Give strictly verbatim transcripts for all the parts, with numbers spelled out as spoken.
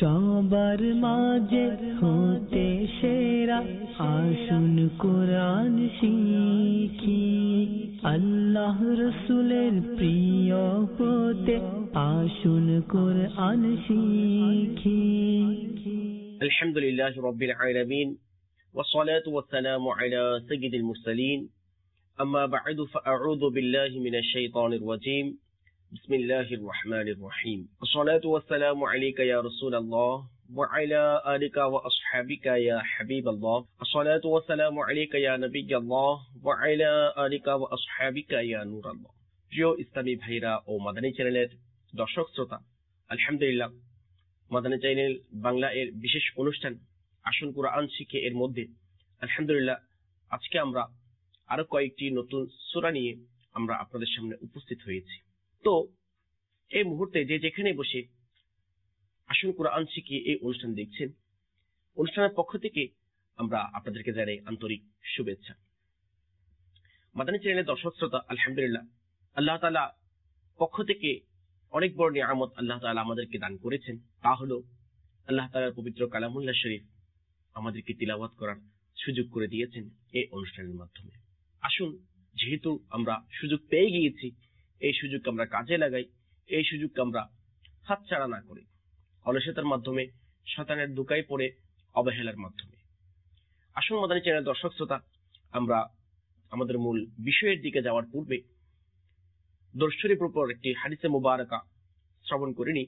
সবার মাঝে হতে সেরা আসুন কোরআন শিখি, আল্লাহ রসুলের প্রিয় হতে আসুন কোরআন শিখি। আলহামদুলিল্লাহি রাব্বিল আলামিন والصلاة والسلام على سيد المرسلين أما بعد فأعوذ بالله من الشيطان الرجيم بسم الله الرحمن الرحيم الصلاة والسلام عليك يا رسول الله وعلى آلك وأصحابك يا حبيب الله الصلاة والسلام عليك يا نبي الله وعلى آلك وأصحابك يا نور الله। প্রিয় ইসলামী ভাইরা ও মাদানী চ্যানেলের দর্শক শ্রোতা, আলহামদুলিল্লাহ মাদানী চ্যানেল বাংলা এর বিশেষ অনুষ্ঠান আসুন কোরআন শিখে এর মধ্যে আলহামদুলিল্লাহ আজকে আমরা আরো কয়েকটি নতুন সূরা নিয়ে আমরা আপনাদের সামনে উপস্থিত হয়েছি। তো এই মুহূর্তে যে যেখানে বসে আসুন কোরআন শিখে এই অনুষ্ঠান দেখছেন, অনুষ্ঠানের পক্ষ থেকে আমরা আপনাদেরকে জানাই আন্তরিক শুভেচ্ছা। মাদানী চ্যানেলের দর্শক শ্রোতা, আলহামদুলিল্লাহ আল্লাহ তাআলা পক্ষ থেকে অনেক বড় নিয়ামত আল্লাহ তাআলা আমাদেরকে দান করেছেন। তা হলো আল্লাহ তাআলার পবিত্র কালামুল্লাহ শরীফ আমাদেরকে তিলাওয়াত করার সুযোগ করে দিয়েছেন এই অনুষ্ঠানের মাধ্যমে। আসুন, যেহেতু আমরা সুযোগ পেয়ে গিয়েছি, এই সুযোগ আমরা কাজে লাগাই, এই সুযোগকে আমরা হাতছাড়া না করি অলসতার মাধ্যমে, শয়তানের ধোঁকায় পড়ে, অবহেলার মাধ্যমে। আসুন মাদানী চ্যানেলের দর্শক শ্রোতা, আমরা আমাদের মূল বিষয়ের দিকে যাওয়ার পূর্বে দরুদ শরীফের উপর একটি হাদিসে মুবারাকা শ্রবণ করিনি,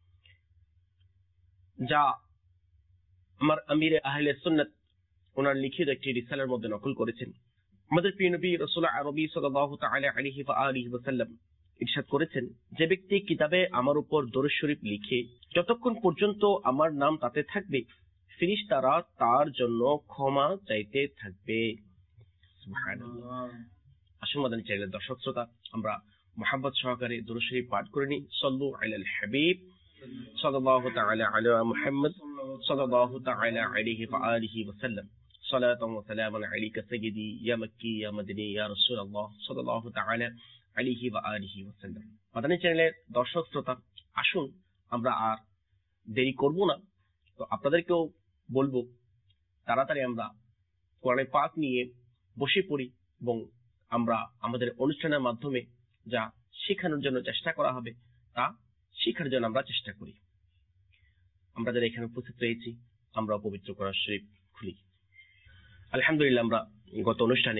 যা আমার আমিরে আহলে সুন্নাত ওনার লিখিত একটি রিসালার মধ্যে নকল করেছেন। আমাদের প্রিয় নবী রাসূল আরবি সাল্লাল্লাহু তাআলা আলাইহি ওয়া আলিহি ওয়াসাল্লাম ইরশাদ করেছেন, যে ব্যক্তি কিতাবে আমার উপর দরুদ শরীফ লিখে যতক্ষণ পর্যন্ত আমার নাম তাতে থাকবে, ফেরেশতারা তার জন্য ক্ষমা চাইতে থাকবে। সুবহানাল্লাহ। আসুন মাদানী চ্যানেলের দর্শক শ্রোতা, আমরা মুহাব্বত সহকারে দরুদ শরীফ পাঠ করে নিই। সাল্লু আলাল হাবিব সাল্লাল্লাহু তাআলা আলা মুহাম্মদ সাল্লাল্লাহু তাআলা আলাইহি ওয়া আলিহি ওয়াসাল্লাম। সালাতান ওয়া সালামান আলাইকা সাইয়্যিদি ইয়া মাক্কি ইয়া মাদনী ইয়া রাসূলুল্লাহ সাল্লাল্লাহু তাআলা আলাইহি ওয়া আলিহি ওয়াসাল্লাম। মাদানী চ্যানেলের দর্শক শ্রোতা, আসুন আমরা আর দেরি করব না, তো আপনাদেরকেও বলবো তাড়াতাড়ি আমরা কোরআন পাক নিয়ে বসে পড়ি এবং আমরা আমাদের অনুষ্ঠানের মাধ্যমে যা শেখানোর জন্য চেষ্টা করা হবে তা শেখার জন্য আমরা চেষ্টা করি। আমরা যারা এখানে উপস্থিত রয়েছি, আমরা পবিত্র কোরআন শরীফ খুলি। আলহামদুলিল্লাহ আমরা গত অনুষ্ঠানে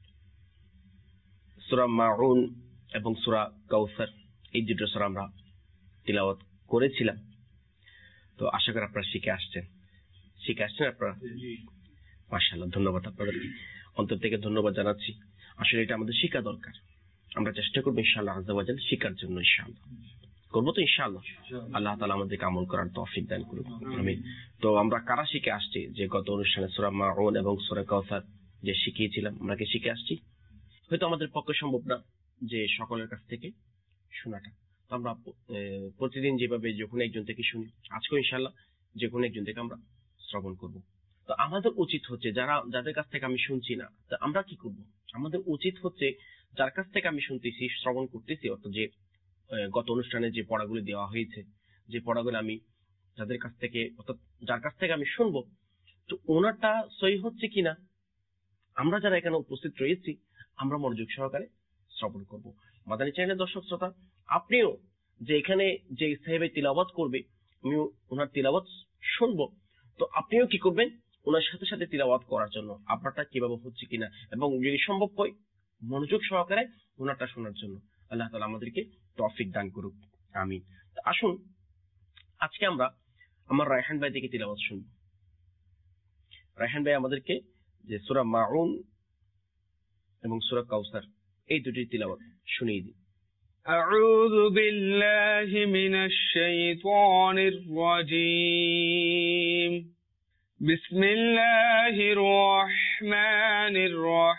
সূরা মাউন এবং সূরা কাউসার এই দুটো সূরা আমরা তিলাওয়াত করেছিলাম। তো আশা করি আপনারা শিখে আসছেন শিখে আসছেন আপনারা মাশাআল্লাহ, ধন্যবাদ আপনাদেরকে, অন্তর থেকে ধন্যবাদ জানাচ্ছি। আসলে এটা আমাদের শিখা দরকার, আমরা চেষ্টা করবো ইনশাআল্লাহ আযজা ওয়া জাল শিখার জন্য। ইনশাআল্লাহ করবো তো ইনশাআল্লাহ, আল্লাহ তাআলা আমাদেরকে আমল করার তৌফিক দান করুন, আমিন। তো আমরা কারা শিখে আসছি যে গত অনুষ্ঠানে সূরা মাউন এবং সূরা কাউসার যে শিখিয়েছিলাম, আমরা কি শিখে আসছি? হয়তো আমাদের পক্ষে সম্ভব না যে সকলের কাছ থেকে শোনাটা, তো আমরা প্রতিদিন যেভাবে যখন একজন থেকে শুনি, আজকেও ইনশাআল্লাহ যে কোনো একজন থেকে আমরা শ্রবণ করব। তো আমাদের উচিত হচ্ছে, যারা যাদের কাছ থেকে আমি শুনছি না, তা আমরা কি করব? আমাদের উচিত হচ্ছে যার কাছ থেকে আমি শুনতেছি, শ্রবণ করতেছি, অর্থাৎ যে গত অনুষ্ঠানে যে পড়াগুলি দেওয়া হয়েছে, যে পড়াগুলো আমি যাদের কাছ থেকে, অর্থাৎ যার কাছ থেকে আমি শুনবো, তো ওনারটা সহি হচ্ছে কিনা আমরা যারা এখানে উপস্থিত রয়েছি আমরা মনোযোগ সহকারে শ্রবণ করব। মাদানী চ্যানেলের দর্শক শ্রোতা, আপনিও যে এখানে যে সাহেবে তিলাওয়াত করবে, আমি ওনার তিলাওয়াত শুনবো, তো আপনিও কি করবেন? ওনার সাথে সাথে তিলাওয়াত করার জন্য আপনারটা কিভাবে হচ্ছে কিনা, এবং যদি সম্ভব হয় মনোযোগ সহকারে ওনারটা শোনার জন্য। আল্লাহ তাআলা আমাদেরকে তৌফিক দান করুক, আমিন। আসুন আজকে আমরা আমার রায়হান ভাই থেকে তিলাওয়াত শুনব। রায়হান ভাই আমাদেরকে যে সূরা মাউন এবং সূরা কাউসার এই দুটি তিলাওয়াত শুনিয়ে দিন। আউযু বিল্লাহি মিনাশ শাইতানির রাজীম। বিসমিল্লাহির রহমানির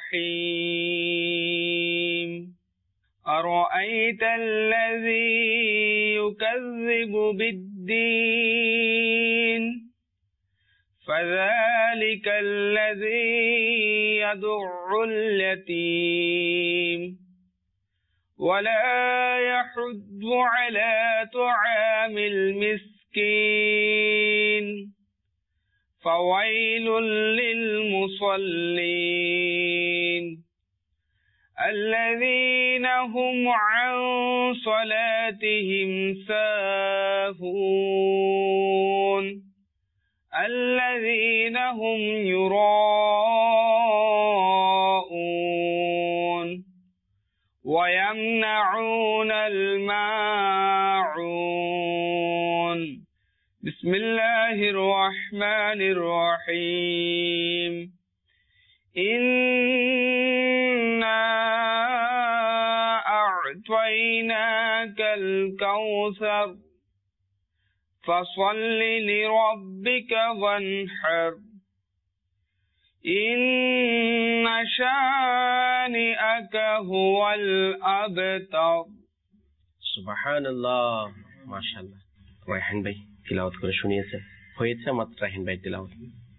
রহিম। أرأيت الذي يكذب بالدين فذلك الذي يدع اليتيم ولا يحض على طعام المسكين فويل للمصلين الذين هم عن صلاتهم ساهون الذين هم يراءون ويمنعون الماعون بسم الله الرحمن الرحيم إنا أعطيناك الكوثر فصل لربك وانحر إن شانئك هو الأبتر সুবহানাল্লাহ মাশাআল্লাহ রায়হান ভাই তিলাওয়াত করে শুনিয়েছেন হয়েছে মাত্র রায়হান ভাই তিলাওয়াত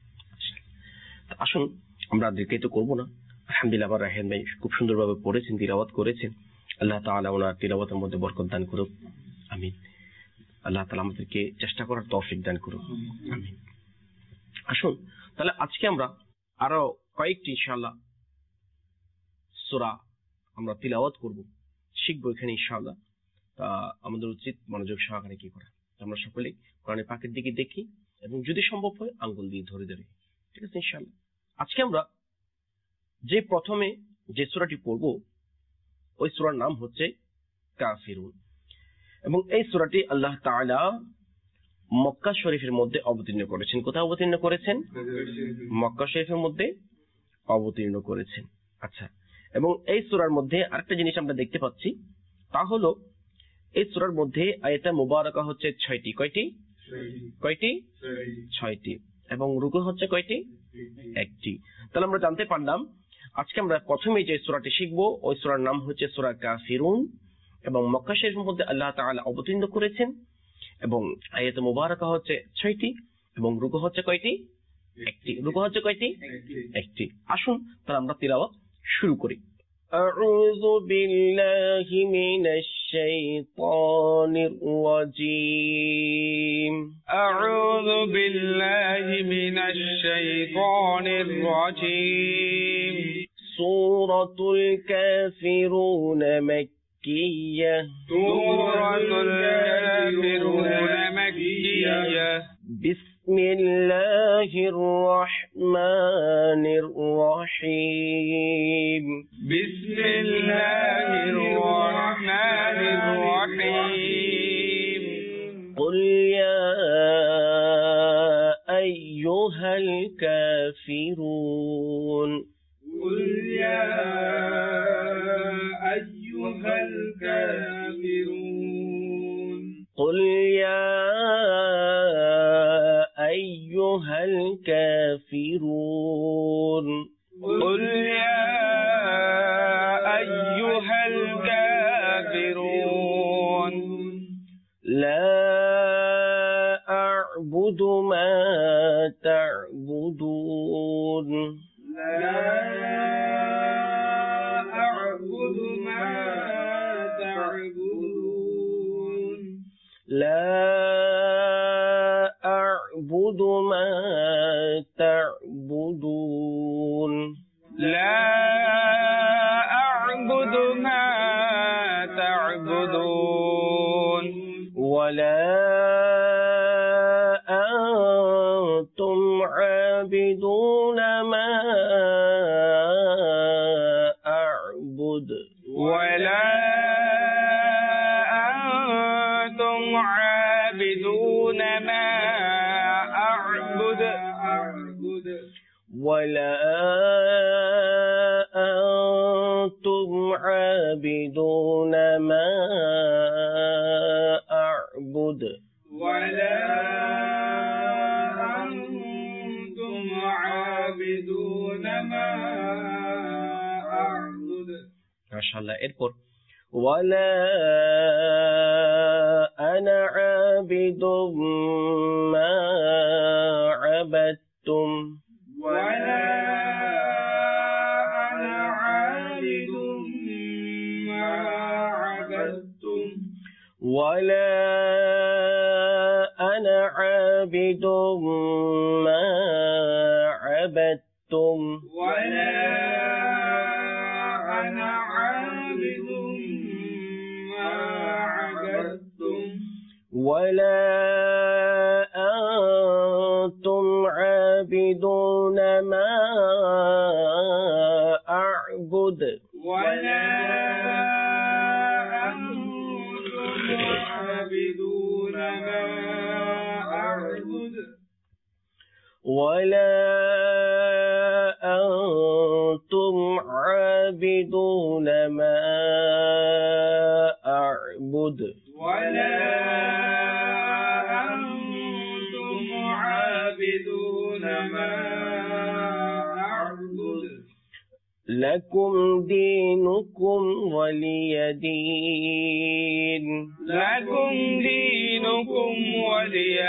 আসুন আমরা দীর্ঘায়িত করব না আলহামদুলিল্লাহ আবার রায়হান ভাই খুব সুন্দরভাবে পড়েছেন তিলাওয়াত করেছেন আল্লাহ তাআলা ওনার তিলাওয়াতের মধ্যে বরকত দান করুক আমিন আল্লাহ তাআলা আমাদেরকে চেষ্টা করার তৌফিক দান করুক আমিন আসুন তাহলে আজকে আমরা আরো কয়েকটি ইনশাআল্লাহ সূরা আমরা তিলাওয়াত করব শিখব এখানে ইনশাআল্লাহ তা আমাদের উচিত মনোযোগ সহকারে কি করা আমরা সকলেই কোরআনের পাকের দিকে দেখি এবং যদি সম্ভব হয় আঙ্গুল দিয়ে ধরে ধরে ঠিক আছে ইনশাআল্লাহ আজকে আমরা যে প্রথমে যে সূরাটি পড়ব ওই সূরার নাম হচ্ছে কাফিরুন এবং এই সূরাটি আল্লাহ তাআলা মক্কা শরীফের মধ্যে অবতীর্ণ করেছেন কোথায় অবতীর্ণ করেছেন মক্কা শরীফের মধ্যে অবতীর্ণ করেছেন আচ্ছা এবং এই সূরার মধ্যে আরেকটা জিনিস আমরা দেখতে পাচ্ছি তা হলো এই সূরার মধ্যে আয়াতে মুবারাকা হচ্ছে ছয়টি কয়টি কয়টি ছয়টি এবং রুকু হচ্ছে কয়টি একটি তাহলে আমরা জানতে পারলাম আজকে আমরা প্রথমে যে সূরাটি শিখব ওই সূরার নাম হচ্ছে সূরা কাফিরুন এবং মক্কা শরীফের মধ্যে আল্লাহ তাআলা অবতীর্ণ করেছেন এবং আয়াতে মুবারাকা হচ্ছে ছয়টি এবং রুকু হচ্ছে কয়টি একটি রুকু হচ্ছে কয়টি একটি আসুন তাহলে আমরা তিলাওয়াত শুরু করি أعوذ بالله من الشيطان الرجيم أعوذ بالله من الشيطان الرجيم سورة الكافرون مكية سورة الكافرون مكية بسم الله الرحمن الرحيم بسم الله الرحمن الرحيم قل يا أيها الكافرون قل يا أيها الكافرون قل يا أيها الكافرون قل يا أيها الكافرون لا أعبد ما تعبدون لا أعبد ما تعبدون لا أعبد ما تعبدون لا أعبد ما تعبدون ولا أنتم عابدون ما أعبد ولا أنتم عابدون ما أعبد ولا أنتم عابدون ما أعبد ولا أنتم عابدون ما أعبد ما شاء الله إربط ولا أنا عابد ما عبدتم ولا أنا عابد ما عبدتم ولا أنا عابد عابد ما عبدتم ولا أنا عابد ما عبدتم ولا أنتم عابدون ما أعبد ولا أنتم عابدون ما أعبد ولا أنتم عابدون ما أعبد ولا أنتم عابدون ما أعبد لكم دينكم ولي دين لكم دينكم ولي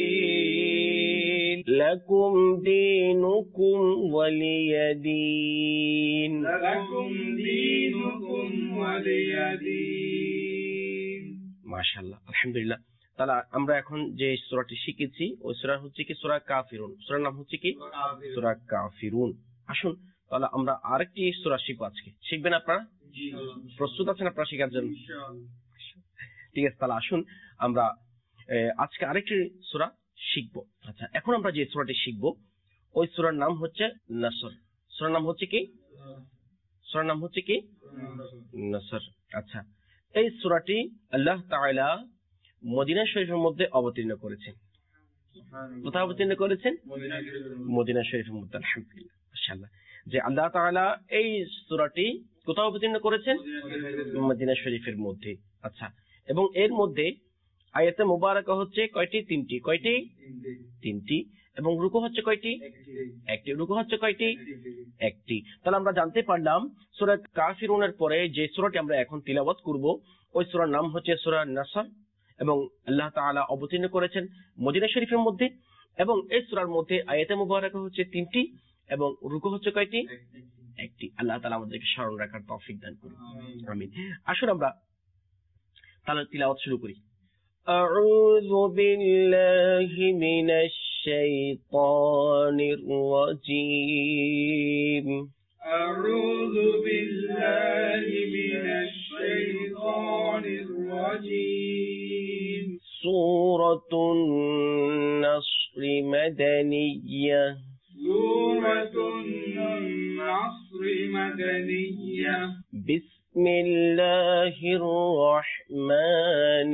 دين لكم دينكم ولي دين لكم دينكم ولي دين মাশাআল্লাহ আলহামদুলিল্লাহ। তাহলে আমরা এখন যে সূরাটি শিখেছি ওই সূরা হচ্ছে কি সূরা কাফিরুন। সূরার নাম হচ্ছে কি সূরা কাফিরুন। আসুন তাহলে আমরা আরেকটি সূরা শিখব আজকে। শিখবেন আপনারা? প্রস্তুত আছেন আপনারা শেখার জন্য? ঠিক আছে, তাহলে আসুন আমরা আজকে আরেকটি সূরা শিখব। আচ্ছা, এখন আমরা যে সূরাটি শিখব ওই সূরার নাম হচ্ছে নাসর। সূরার নাম হচ্ছে কি সূরার নাম হচ্ছে কি নাসর। আচ্ছা, এই সূরাটি আল্লাহ তাআলা মদিনা শরীফের মধ্যে অবতীর্ণ করেছেন। কোথায় অবতীর্ণ করেছেন? মদিনা শরীফের মধ্যে। আলহামদুলিল্লাহ, মাশাআল্লাহ, যে আল্লাহ তাআলা এই সূরাটি কোথায় অবতীর্ণ করেছেন? মদিনা শরীফের মধ্যে। আচ্ছা, এবং এর মধ্যে আয়াতে মুবারাকা হচ্ছে কয়টি? তিনটি। কয়টি? তিনটি। এবং রুকু হচ্ছে কয়টি? একটি। রুকু হচ্ছে কয়টি? একটি। তাহলে আমরা জানতে পারলাম সূরা কাফিরুনের পরে যে সূরাটি আমরা এখন তিলাওয়াত করব ওই সূরার নাম হচ্ছে সূরা নাসর, এবং আল্লাহ তাআলা অবতীর্ণ করেছেন মদিনা শরীফের মধ্যে, এবং এই সূরার মধ্যে আয়াতে মুবারাকা হচ্ছে তিনটি এবং রুকু হচ্ছে কয়টি? একটি। আল্লাহ তাআলা আমাদেরকে স্মরণ রাখার তৌফিক দান করুন, আমিন। আসুন আমরা তাহলে তিলাওয়াত শুরু করি। আউযু বিল্লাহি মিনাশ শাইতানির রাজীম। أعوذ بالله من الشيطان الرجيم سورة النصر مدنية سورة النصر مدنية بسم الله الرحمن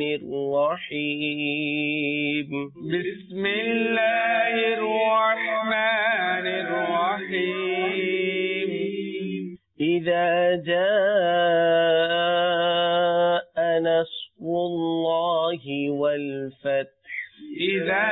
الرحيم بسم الله الرحمن الرحيم إذا جاء نصر الله والفتح إذا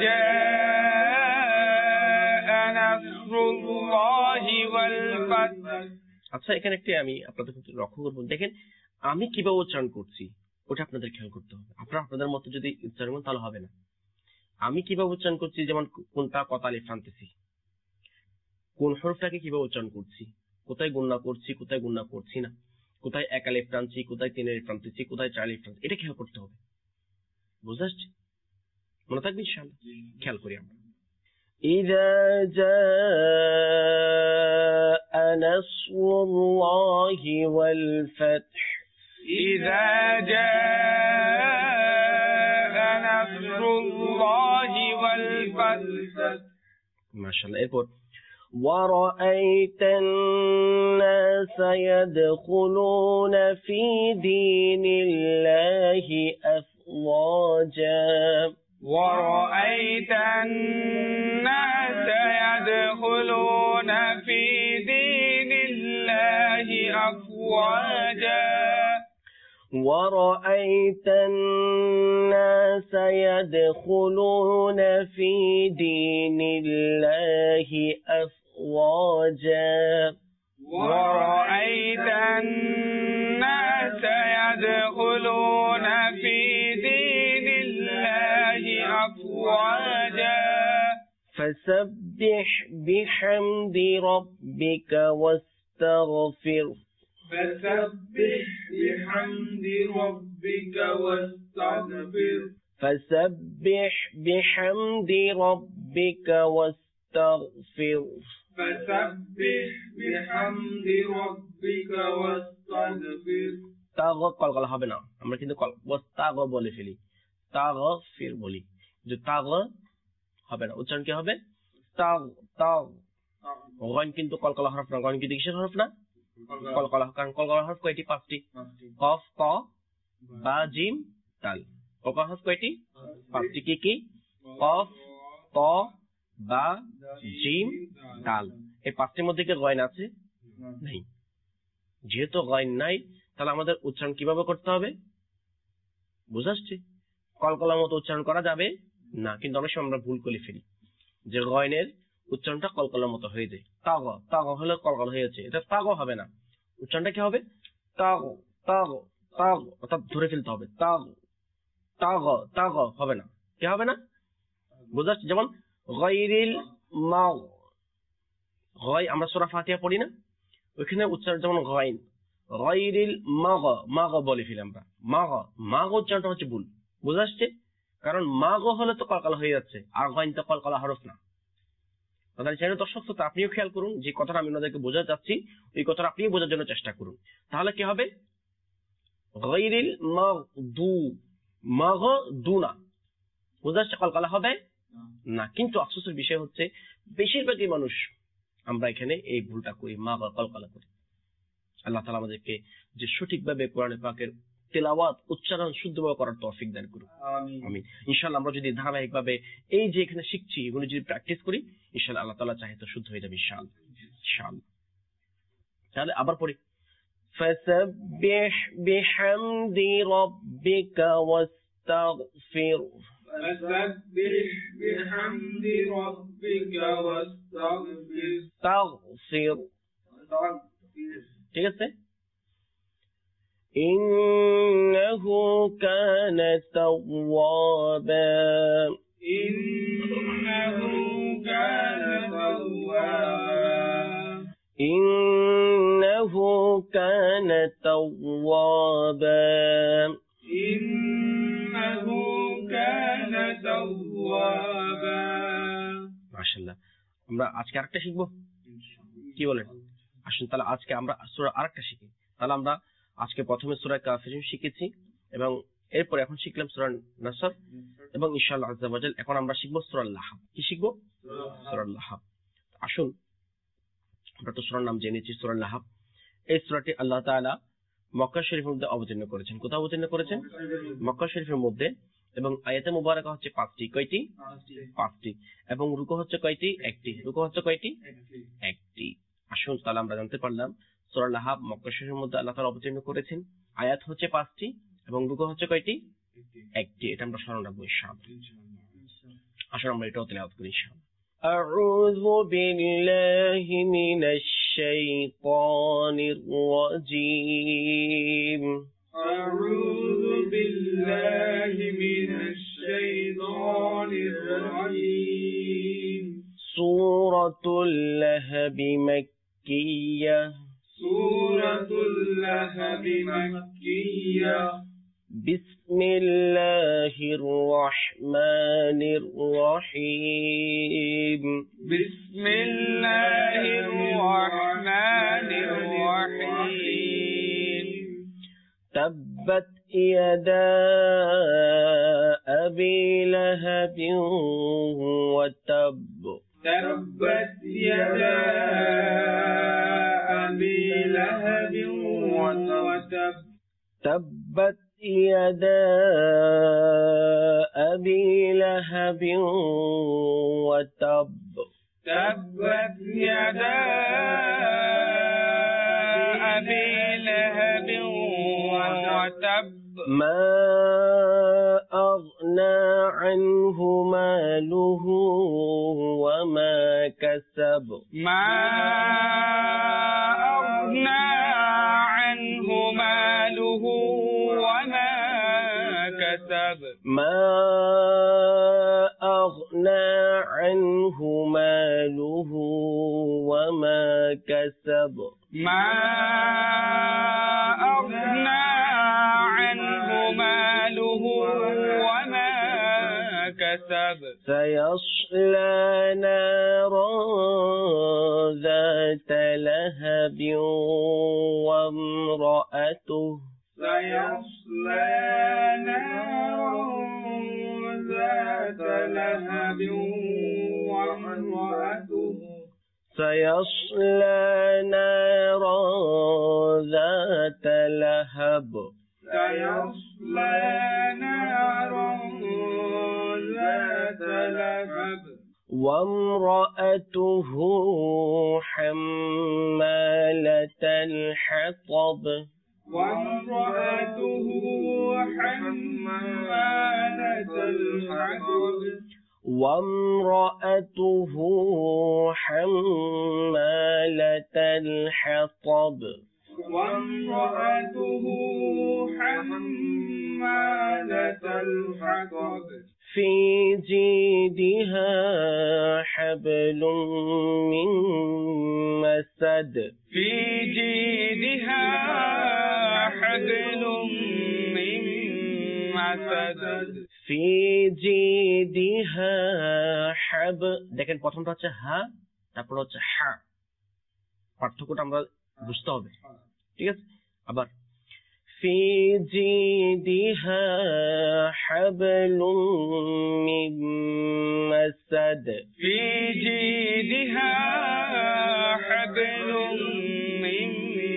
جاء نصر الله والفتح। আচ্ছা, এখানে একটি আমি আপনাদের লক্ষ্য করবো, দেখেন আমি কিভাবে উচ্চারণ করছি ওটা আপনাদের খেয়াল করতে হবে। আপনারা আপনাদের মতো যদি উচ্চারণ করেন তাহলে হবে না। আমি কিভাবে উচ্চারণ করছি, যেমন কোনটা কত আলিফ টানতেছি, কোন হরফটাকে কিভাবে উচ্চারণ করছি, কোথায় গুণনা করছি, কোথায় গুণনা করছি না, কোথায় এক আলিফ টানছি, কোথায় তিন আলিফ টানতেছি, কোথায় চার আলিফ টানছি, এটা খেয়াল করতে হবে। বুঝতে আসছে? মনে থাকবে ইনশাআল্লাহ। খেয়াল করি আমরা। إذا جاء نصر الله والفتح إذا جاء نصر الله والفتح ما شاء الله. এরপর ورأيت الناس يدخلون في دين الله أفواجا ورأيت الناس يدخلون في دين الله أفواجا ورأيت الناس يدخلون في دين الله أفواجا ورأيت الناس يدخلون في دين الله أفواجا فسبح بحمد ربك واستغفر فسبح بحمد ربك واستغفر فسبح بحمد ربك واستغفر فسبح بحمد ربك واستغفر তাগ কলকলা হবে না, আমরা কিন্তু ওয়াস্তাগ বলে ফেলি, তাগফির বলি, যে তাগ হবে না, উচ্চারণ কি হবে? তাগ তাগ। গইন কিন্তু কলকলা হরফ না, গইন কিন্তু কিসের হরফ না? কলকলা। কারণ কলকলা হরফ কয়টি? পাঁচটি। কফ, ক, বা, জিম, দাল। কলকলা হরফ কয়টি? পাঁচটি। কি কি? কফ, ক, বা, জিম, দাল। এই পাঁচটির মধ্যে কি গইন আছে? নেই। যেহেতু গইন নাই, তাহলে আমাদের উচ্চারণ কিভাবে করতে হবে? বুঝাচ্ছি, কলকলার মতো উচ্চারণ করা যাবে না, কিন্তু অনেক সময় আমরা ভুল করে ফেলি, যে গয়নের উচ্চারণটা কলকলার মতো হয়ে যায়। তাগ তাগ হলে কলকলা হয়েছে, এটা তাগ হবে না। উচ্চারণটা কি হবে? তাগ তাগ তাগ, অর্থাৎ ধরে ফেলতে হবে। তাগ তাগ তাগ হবে না, কি হবে না? বুঝাচ্ছি, যেমন গায়রিল মাগ, গয় আমরা সূরা ফাতিহা পড়ি না, ওইখানে উচ্চারণ যেমন গয়ন, গায়রিল মাগ, মাগ বলে ফেলি আমরা, মাগ মাগ উচ্চারণটা হচ্ছে ভুল। বুঝাচ্ছে, কারণ মাগ হলে তো কলকলা হয়ে যাচ্ছে, আর গয়ন তো কলকলা হরফ না। তাহলে চ্যানেল দর্শক শ্রোতা, আপনিও খেয়াল করুন, যে কথাটা আমি আপনাদেরকে বোঝাতে চাচ্ছি, ওই কথাটা আপনিও বোঝার জন্য চেষ্টা করুন। তাহলে কি হবে? গায়রিল মাগদু, মাগদু না, বুঝাচ্ছে কলকলা হবে না। কিন্তু আফসোসের বিষয় হচ্ছে, বেশিরভাগই মানুষ আমরা এখানে এই ভুলটা করি, মাগ কলকলা করি। আল্লাহ তাআলা আমাদেরকে যে সঠিকভাবে কোরআন পাকের তেলাওয়াত উচ্চারণ শুদ্ধভাবে করার তৌফিক দান করুন, আমিন। ইনশাআল্লাহ আমরা যদি ধারাবাহিকভাবে এই যে এখানে শিখছি, এগুলো যদি প্র্যাকটিস করি, ইনশাআল্লাহ আল্লাহ তাআলা চাহে তো শুদ্ধ হয়ে যাবে ইনশাআল্লাহ, ইনশাআল্লাহ। তাহলে আবার পড়ি, ফাসাব্বিহ বিহামদি রাব্বিকা ওয়াস্তাগফির, فسبح بحمد ربك واستغفر তাগফির, ঠিক আছে? ইন্নাহু কানা তাওয়াবা, إنه كان توابا ইন্নাহু কানা তাওয়াবা, إنه كان توابا মাশাআল্লাহ। আমরা আজকে আরেকটা শিখবো, কি বলেন? আসুন তাহলে আজকে আমরা সূরা আরেকটা শিখি। তাহলে আমরা আজকে প্রথমে সূরা কাফিরুন শিখেছি, এবং এরপর এখন শিখলাম সূরা নাসর, এবং ইনশাআল্লাহ আযজা ওয়া জাল এখন আমরা শিখবো সূরা লাহাব। কি শিখবো? সূরা লাহাব। আসুন, আমরা তো সূরার নাম জেনেছি, সূরা লাহাব। এই সূরাটি আল্লাহ তাআলা মক্কা শরীফের মধ্যে অবতীর্ণ করেছেন। কোথায় অবতীর্ণ করেছেন? মক্কা শরীফের মধ্যে। এবং আয়াতে মুবারাকা হচ্ছে পাঁচটি। কয়টি? পাঁচটি। এবং রুকু হচ্ছে কয়টি? একটি। রুকু হচ্ছে কয়টি? একটি। আসুন তাহলে আমরা জানতে পারলাম সূরা লাহাব মক্কা শরীফের মধ্যে আল্লাহ তাআলা অবতীর্ণ করেছেন, আয়াত হচ্ছে পাঁচটি, এবং রুকু হচ্ছে কয়টি? একটি। এটা আমরা স্মরণ রাখবো ইনশাআল্লাহ। আসুন আমরা এটাও তেলাওয়াত করি ইনশাআল্লাহ। আউযু বিল্লাহি মিনাশ শাইতানির রাজীম, أعوذ بالله من الشيطان الرجيم সূরাতুল লাহাব মাক্কিয়্যা, سورة اللهب مكية বিসমিল্লাহির রহমানির রহিম, بسم الله الرحمن الرحيم تبت يدا أبي لهب وتب، تبت يدا أبي لهب وتب تبت يدا أبي لهب وتب، تبت يدا أبي لهب وتب ما أغنى عنه ماله وما كسب، ما أغنى عنه ماله وما كسب ما أغنى عنه ماله وما كسب ما أغنى عنه ماله وما لهب سيصلى نارا ذات لهب وامرأته سيصلى نارا ذات لهب وامرأته سيصلى نارا ذات لهب سيصلى نارا ذات لهب وامرأته حمالة الحطب وامرأته حمالة الحطب وامرأته حمالة الحطب وامرأته حمالة الحطب في جيدها حبل من مسد في جيدها حبل من مسد في جيدها حب দেখেন প্রথমটা হচ্ছে হা তারপর হচ্ছে হা পার্থক্যটা আমরা বুঝতে হবে ঠিক আছে আবার في جيدها حبل من مسد في جيدها حبل من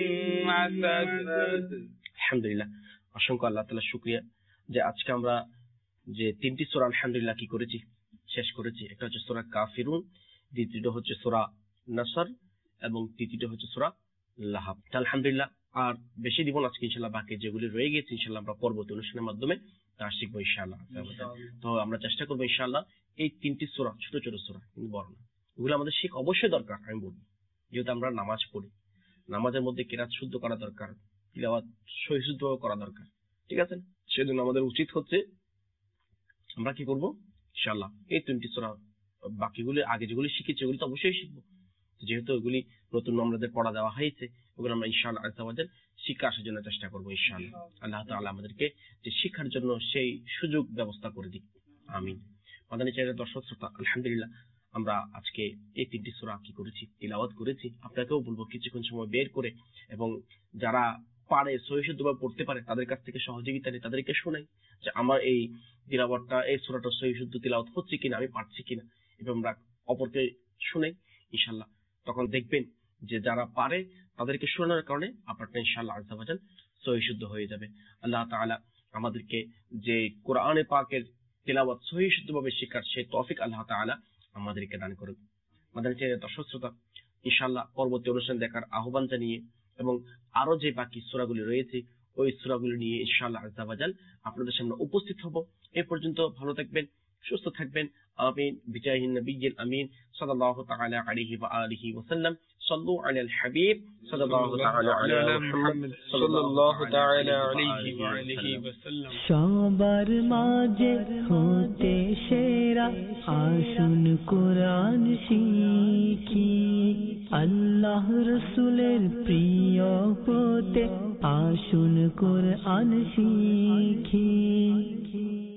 مسد আলহামদুলিল্লাহ অসংখ্য আল্লাহ তাআলার শুকরিয়া যে আজকে আমরা যে তিনটি সূরা আলহামদুলিল্লাহ কি করেছি শেষ করেছি একটা হচ্ছে সূরা কাফিরুন দ্বিতীয়টা হচ্ছে সূরা নাসর এবং তৃতীয়টা হচ্ছে সূরা লাহাব আলহামদুলিল্লাহ আর বেশি দিব না আজকে ইনশাআল্লাহ বাকি যেগুলি রয়ে গেছে ইনশাআল্লাহ আমরা পরবর্তী অনুষ্ঠানের মাধ্যমে তা শিখবো ইনশাআল্লাহ তো আমরা চেষ্টা করবো ইনশাআল্লাহ এই তিনটি সূরা ছোট ছোট সূরা কিন্তু বড় না এগুলো আমাদের শিখ অবশ্যই দরকার আমি বলবো যেহেতু আমরা নামাজ পড়ি নামাজের মধ্যে কিরাত শুদ্ধ করা দরকার তিলাওয়াত সহি শুদ্ধ করা দরকার ঠিক আছে সেজন্য আমাদের উচিত হচ্ছে আমরা কি করব ইনশাআল্লাহ এই তিনটি সূরা বাকিগুলো আগে যেগুলি শিখেছি ওগুলো তো অবশ্যই শিখবো যেহেতু ওগুলি নতুন আমাদের পড়া দেওয়া হয়েছে ওগুলো আমরা ইনশাআল্লাহ আজকে শিক্ষা আসার জন্য চেষ্টা করবো ইনশাআল্লাহ আল্লাহ তাআলা আমাদেরকে যে শিক্ষার জন্য সেই সুযোগ ব্যবস্থা করে দিক আমিন মাদানী চ্যানেলের দর্শক শ্রোতা আলহামদুলিল্লাহ আমরা আজকে এই তিনটি সূরা কি করেছি তিলাওয়াত করেছি আপনাকেও বলবো কিছুক্ষণ সময় বের করে এবং যারা পারে সহিহ শুদ্ধভাবে পড়তে পারে তাদের কাছ থেকে সহযোগিতা নিয়ে তাদেরকে শোনাই যে আমার এই তিলাওয়াতটা এই সূরাটা সহিহ শুদ্ধ তিলাওয়াত হচ্ছে কিনা আমি পারছি কিনা এবং আমরা অপরকে শুনাই ইনশাআল্লাহ তখন দেখবেন যে যারা পারে তাদেরকে শোনার কারণে আপনারটা ইনশাআল্লাহ আযজা ওয়াজাল সহিহ শুদ্ধ হয়ে যাবে আল্লাহ তাআলা আমাদেরকে যে কোরআনে পাকের তিলাওয়াত সহিহ শুদ্ধভাবে শেখার সেই তৌফিক আল্লাহ তাআলা আমাদেরকে দান করুন আমাদের যে দর্শক শ্রোতা ইনশাআল্লাহ পরবর্তী অনুষ্ঠান দেখার আহ্বান জানিয়ে এবং আরো যে বাকি সূরাগুলি রয়েছে ওই সূরাগুলি নিয়ে ইনশাআল্লাহ আযজা ওয়াজাল আপনাদের সামনে উপস্থিত হব এই পর্যন্ত ভালো থাকবেন সুস্থ থাকবেন আমিন বিজাহিন নবিয়্যিল আমিন সাল্লাল্লাহু তাআলা আলাইহি ওয়া আলিহি ওয়া সাল্লাম সাল্লু আলাল হাবিব সাল্লাল্লাহু তাআলা আলা মুহাম্মদ সাল্লাল্লাহু তাআলা আলাইহি ওয়া আলিহি ওয়া সাল্লাম সবার মাঝে হতে সেরা আসুন কোরআন শিখি আল্লাহ রাসূলের প্রিয় হতে আসুন কোরআন শিখি